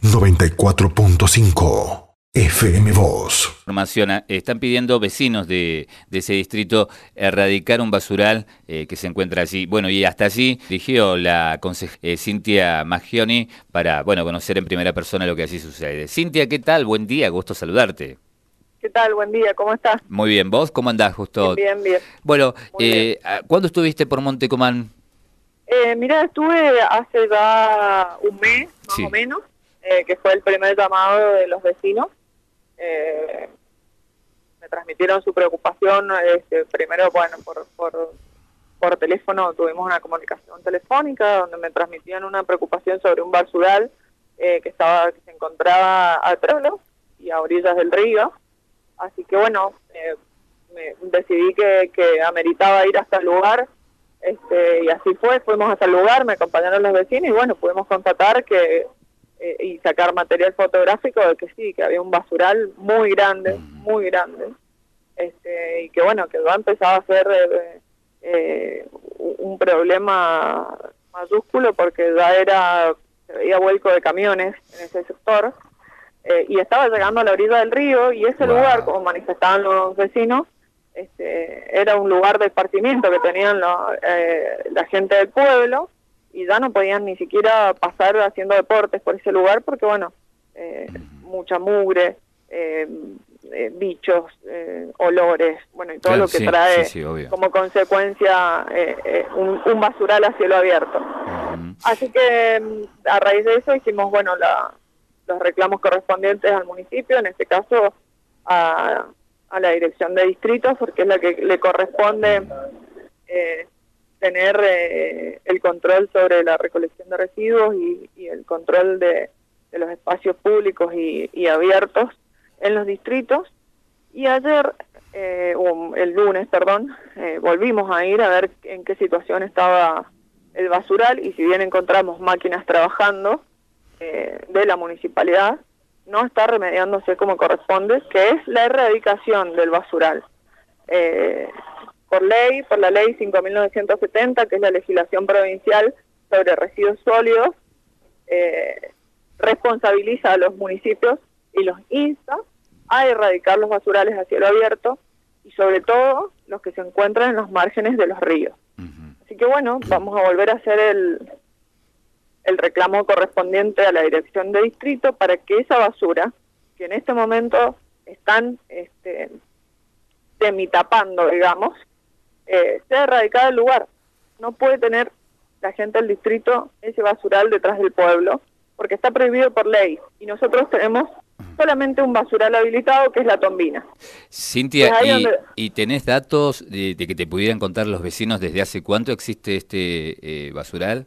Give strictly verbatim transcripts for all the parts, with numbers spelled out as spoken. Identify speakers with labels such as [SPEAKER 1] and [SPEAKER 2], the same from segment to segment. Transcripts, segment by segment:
[SPEAKER 1] noventa y cuatro punto cinco F M Voz.
[SPEAKER 2] Información, están pidiendo vecinos de, de ese distrito erradicar un basural eh, que se encuentra allí. Bueno, y hasta allí dirigió la consejera eh, Cintia Maggioni para, bueno, conocer en primera persona lo que allí sucede. Cintia, ¿qué tal? Buen día, gusto saludarte.
[SPEAKER 3] ¿Qué tal? Buen día, ¿cómo estás?
[SPEAKER 2] Muy bien, ¿vos cómo andás, justo?
[SPEAKER 3] Bien, bien. bien.
[SPEAKER 2] Bueno, eh, bien. ¿Cuándo estuviste por Montecomán?
[SPEAKER 3] Eh, mira, estuve hace ya un mes, más sí. o menos, eh, que fue el primer llamado de los vecinos. Eh, me transmitieron su preocupación, este, primero, bueno, por, por, por teléfono, tuvimos una comunicación telefónica donde me transmitían una preocupación sobre un basural eh, que estaba que se encontraba a Trelo y a orillas del río. Así que bueno, eh, me decidí que, que ameritaba ir hasta el lugar, este, y así fue, fuimos hasta el lugar, me acompañaron los vecinos y bueno, pudimos constatar que eh, y sacar material fotográfico de que sí, que había un basural muy grande, muy grande, este, y que bueno, que va a empezar a ser eh, eh, un problema mayúsculo porque ya era, se veía vuelco de camiones en ese sector. Eh, y estaba llegando a la orilla del río y ese wow. lugar, como manifestaban los vecinos, este, era un lugar de esparcimiento que tenían lo, eh, la gente del pueblo y ya no podían ni siquiera pasar haciendo deportes por ese lugar porque, bueno, eh, mucha mugre, eh, eh, bichos, eh, olores, bueno, y todo
[SPEAKER 2] claro,
[SPEAKER 3] lo que
[SPEAKER 2] sí,
[SPEAKER 3] trae
[SPEAKER 2] sí, sí,
[SPEAKER 3] como consecuencia eh, eh, un, un basural a cielo abierto. Uh-huh. Así que a raíz de eso hicimos, bueno, la... los reclamos correspondientes al municipio, en este caso a, a la dirección de distritos, porque es la que le corresponde eh, tener eh, el control sobre la recolección de residuos y, y el control de, de los espacios públicos y, y abiertos en los distritos. Y ayer, eh, o el lunes, perdón, eh, volvimos a ir a ver en qué situación estaba el basural y si bien encontramos máquinas trabajando, de la municipalidad, no está remediándose como corresponde, que es la erradicación del basural. Eh, por ley, por la ley cinco mil novecientos setenta, que es la legislación provincial sobre residuos sólidos, eh, responsabiliza a los municipios y los insta a erradicar los basurales a cielo abierto y sobre todo los que se encuentran en los márgenes de los ríos. Uh-huh. Así que bueno, vamos a volver a hacer el... el reclamo correspondiente a la dirección de distrito para que esa basura, que en este momento están este, semitapando, digamos, eh, sea erradicada del lugar. No puede tener la gente del distrito ese basural detrás del pueblo, porque está prohibido por ley, y nosotros tenemos solamente un basural habilitado, que es la Tombina.
[SPEAKER 2] Cintia, y, donde... ¿y tenés datos de, de que te pudieran contar los vecinos desde hace cuánto existe este eh, basural?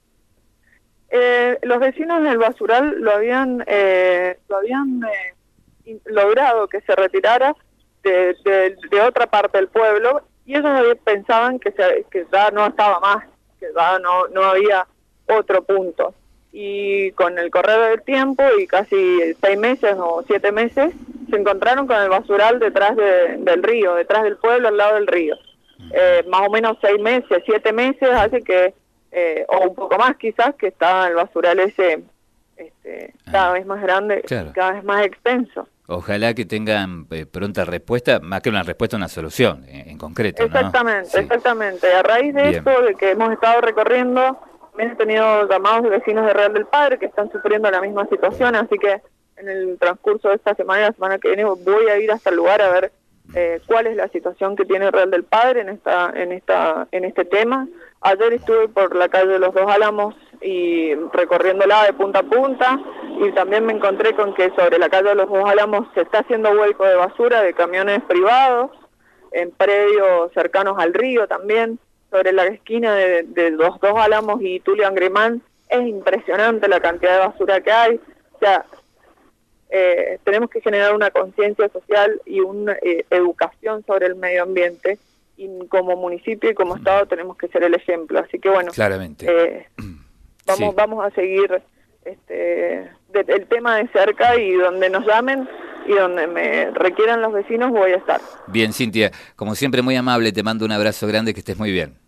[SPEAKER 3] Eh, los vecinos del basural lo habían eh, lo habían eh, logrado que se retirara de, de, de otra parte del pueblo y ellos pensaban que, se, que ya no estaba más, que ya no, no había otro punto. Y con el correr del tiempo y casi seis meses o siete meses se encontraron con el basural detrás de, del río, detrás del pueblo, al lado del río. Eh, más o menos seis meses, siete meses hace que Eh, o un poco más quizás, que está el basural ese este, cada ah, vez más grande, claro. cada vez más extenso.
[SPEAKER 2] Ojalá que tengan eh, pronta respuesta, más que una respuesta, una solución en, en concreto.
[SPEAKER 3] Exactamente,
[SPEAKER 2] ¿no? Sí.
[SPEAKER 3] exactamente. A raíz de Bien. esto, de que hemos estado recorriendo, también he tenido llamados de vecinos de Real del Padre que están sufriendo la misma situación, así que en el transcurso de esta semana y la semana que viene voy a ir hasta el lugar a ver eh, cuál es la situación que tiene Real del Padre en esta, en esta, en este tema. Ayer estuve por la calle de los Dos Álamos y recorriéndola de punta a punta y también me encontré con que sobre la calle de los Dos Álamos se está haciendo vuelco de basura de camiones privados, en predios cercanos al río también, sobre la esquina de, de los Dos Álamos y Tulio Angrimán. Es impresionante la cantidad de basura que hay. O sea, eh, tenemos que generar una conciencia social y una eh, educación sobre el medio ambiente. Y como municipio y como Estado tenemos que ser el ejemplo. Así que bueno,
[SPEAKER 2] claramente
[SPEAKER 3] eh, vamos sí. vamos a seguir este de, el tema de cerca y donde nos llamen y donde me requieran los vecinos voy a estar.
[SPEAKER 2] Bien, Cintia, como siempre muy amable, te mando un abrazo grande, que estés muy bien.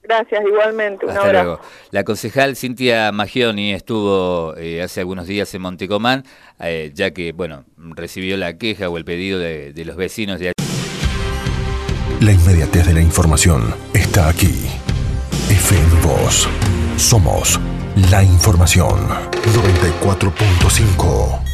[SPEAKER 3] Gracias, igualmente. Un
[SPEAKER 2] Hasta
[SPEAKER 3] abrazo.
[SPEAKER 2] luego. La concejal Cintia Maggioni estuvo eh, hace algunos días en Montecomán, eh, ya que, bueno, recibió la queja o el pedido de, de los vecinos de...
[SPEAKER 1] La inmediatez de la información está aquí. F M Voz. Somos la información. noventa y cuatro punto cinco.